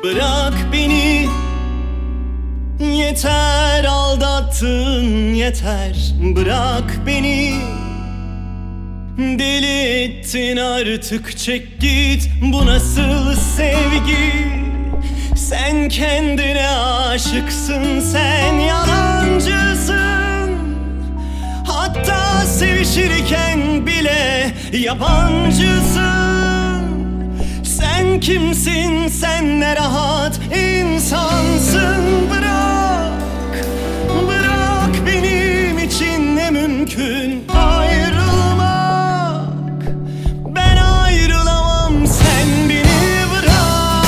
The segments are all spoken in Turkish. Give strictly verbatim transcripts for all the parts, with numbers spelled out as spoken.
Bırak beni, yeter aldattın yeter. Bırak beni, deli ettin artık, çek git. Bu nasıl sevgi? Sen kendine aşıksın, sen yalancısın. Hatta sevişirken bile yabancısın. Sen kimsin, sen ne rahat insansın. Bırak, bırak, benim için ne mümkün ayrılmak. Ben ayrılamam, sen beni bırak.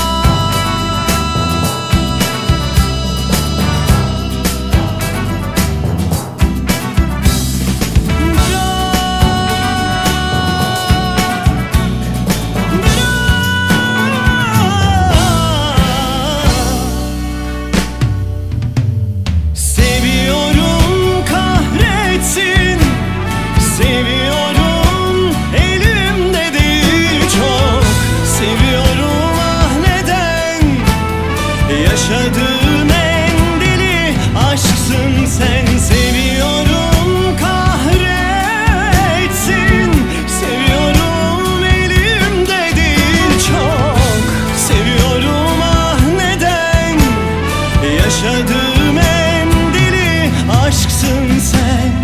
Yaşadığım en deli aşksın sen. Seviyorum kahretsin, seviyorum elimde değil çok. Seviyorum ah neden? Yaşadığım en deli aşksın sen.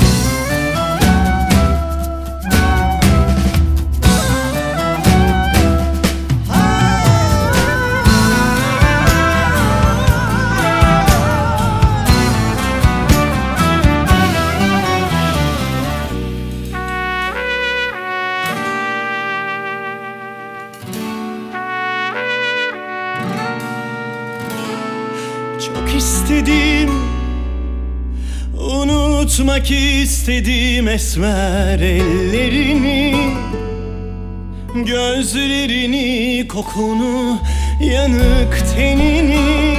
Çok istedim, unutmak istedim esmer ellerini, gözlerini, kokunu, yanık tenini.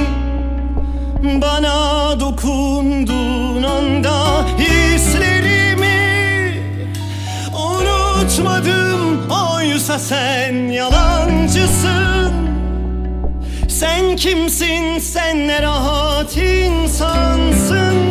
Bana dokunduğun anda hislerimi unutmadım, oysa sen yalancısın. Sen kimsin, sen ne rahat insansın.